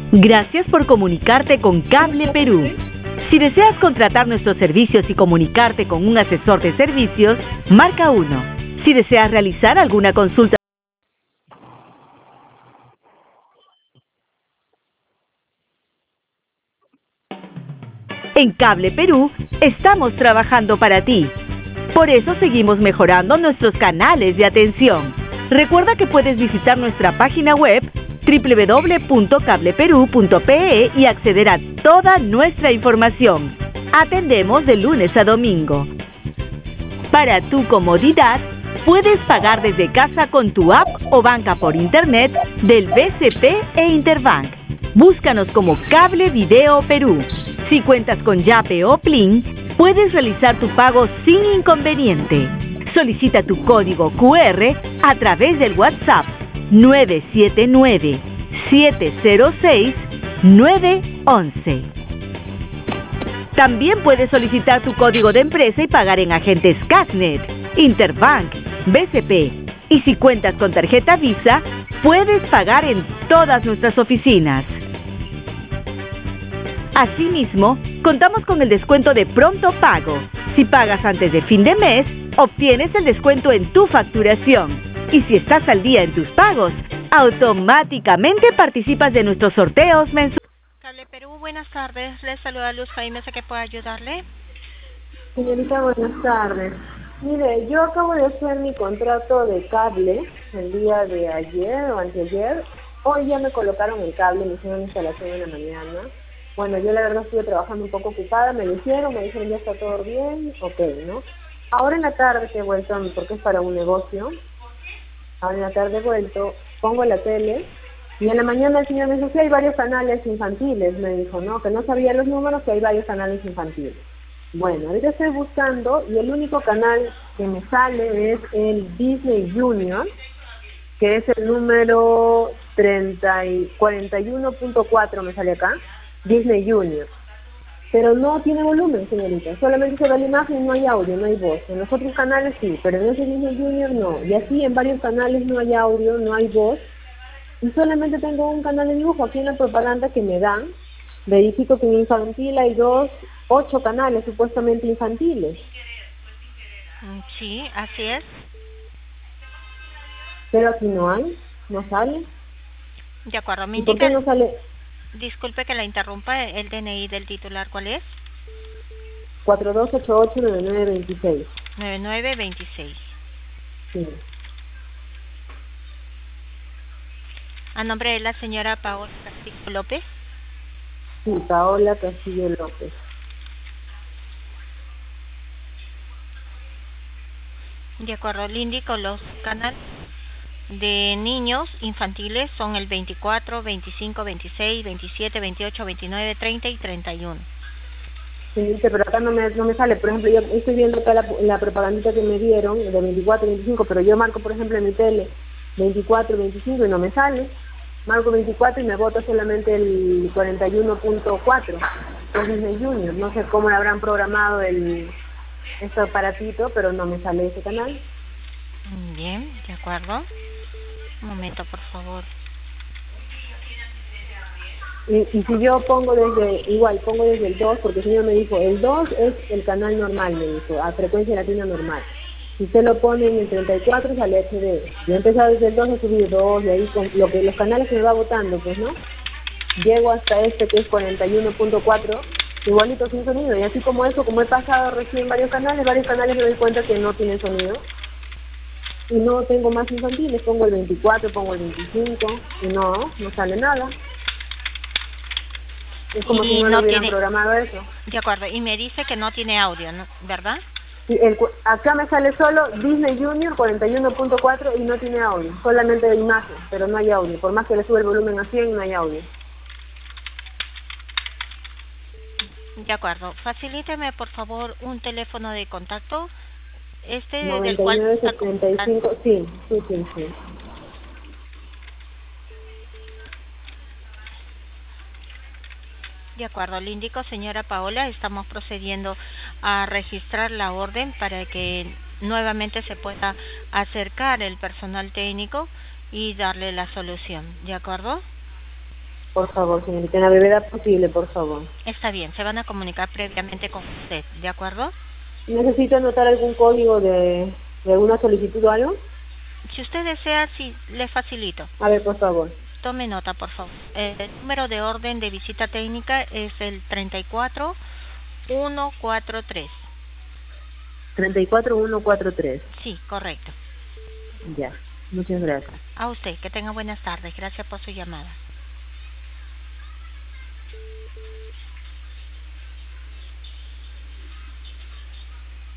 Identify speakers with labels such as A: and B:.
A: Gracias por comunicarte con Cable Perú. Si deseas contratar nuestros servicios y comunicarte con un asesor de servicios, marca 1. Si deseas realizar alguna consulta, en Cable Perú estamos trabajando para ti. Por eso seguimos mejorando nuestros canales de atención. Recuerda que puedes visitar nuestra página web www.cableperú.pe y acceder a toda nuestra información. Atendemos de lunes a domingo. Para tu comodidad, puedes pagar desde casa con tu app o banca por internet del BCP e Interbank. Búscanos como Cable Video Perú. Si cuentas con Yape o Plin, puedes realizar tu pago sin inconveniente. Solicita tu código QR a través del WhatsApp 979-706-911. También puedes solicitar tu código de empresa y pagar en agentes Casnet, Interbank, BCP. Y si cuentas con tarjeta Visa, puedes pagar en todas nuestras oficinas. Asimismo, contamos con el descuento de pronto pago. Si pagas antes de fin de mes, obtienes el descuento en tu facturación. Y si estás al día en tus pagos, automáticamente participas de nuestros sorteos mensuales.
B: Cable Perú, buenas tardes. Les saluda Luz Jaime, ¿sé que puedo ayudarle?
C: Señorita, buenas tardes. Mire, yo acabo de hacer mi contrato de cable el día de ayer o anteayer. Hoy ya me colocaron el cable, me hicieron la instalación en la mañana. Bueno, yo la verdad estuve trabajando un poco ocupada, me dijeron ya está todo bien, ok, ¿no? Ahora en la tarde que he vuelto, porque es para un negocio, ahora en la tarde he vuelto, pongo la tele, y en la mañana el señor me dijo, sí, hay varios canales infantiles, me dijo, ¿no? Que no sabía los números, que hay varios canales infantiles. Bueno, ahorita estoy buscando, y el único canal que me sale es el Disney Junior, que es el número 41.4 me sale acá, Disney Junior. Pero no tiene volumen, señorita, solamente se ve la imagen, no hay audio, no hay voz. En los otros canales sí, pero en ese Disney Junior no. Y así en varios canales no hay audio, no hay voz. Y solamente tengo un canal de dibujo aquí en la propaganda que me dan. Verifico que en infantil hay 8 canales supuestamente infantiles.
B: Sí, así es.
C: Pero aquí no hay, no sale.
B: De acuerdo, me
C: ¿Y por qué
B: indica...
C: no sale?
B: Disculpe que la interrumpa, el DNI del titular, ¿cuál es?
C: 4288-9926.
B: 9926.
C: Sí.
B: A nombre de la señora Paola Castillo López.
C: Sí, Paola Castillo López.
B: De acuerdo, le indico los canales de niños infantiles son el 24, 25, 26, 27, 28, 29, 30 y 31.
C: Sí, pero acá no me sale. Por ejemplo, yo estoy viendo acá la propagandita que me dieron de 24, 25, pero yo marco, por ejemplo, en mi tele 24, 25 y no me sale. Marco 24 y me bota solamente el 41.4, que es Disney Junior. No sé cómo le habrán programado este aparatito, pero no me sale ese canal.
B: Bien, de acuerdo. Un momento, por favor.
C: Y si yo pongo pongo desde el 2, porque el señor me dijo, el 2 es el canal normal, me dijo, a frecuencia latina normal. Si usted lo pone en el 34 sale HD. Yo he empezado desde el 2 a subir 2, y ahí con los canales que me va botando, pues, ¿no? Llego hasta este que es 41.4, igualito sin sonido. Y así como eso, como he pasado recién varios canales me doy cuenta que no tienen sonido. Y no tengo más infantiles, pongo el 24, pongo el 25 y no sale nada. Es como si no lo hubieran programado eso.
B: De acuerdo, y me dice que no tiene audio, ¿no? ¿Verdad?
C: Sí, acá me sale solo Disney Junior 41.4 y no tiene audio, solamente de imagen, pero no hay audio. Por más que le sube el volumen a 100, no hay audio.
B: De acuerdo, facilíteme por favor un teléfono de contacto.
C: 9975, sí.
B: De acuerdo, le indico, señora Paola, estamos procediendo a registrar la orden para que nuevamente se pueda acercar el personal técnico y darle la solución, ¿de acuerdo?
C: Por favor, señorita, en la brevedad posible, por favor.
B: Está bien, se van a comunicar previamente con usted, ¿de acuerdo?
C: ¿Necesito anotar algún código de alguna solicitud o algo?
B: Si usted desea, sí, le facilito.
C: A ver, por favor.
B: Tome nota, por favor. El número de orden de visita técnica es el 34143.
C: 34143.
B: Sí, correcto.
C: Ya, muchas gracias.
B: A usted, que tenga buenas tardes. Gracias por su llamada.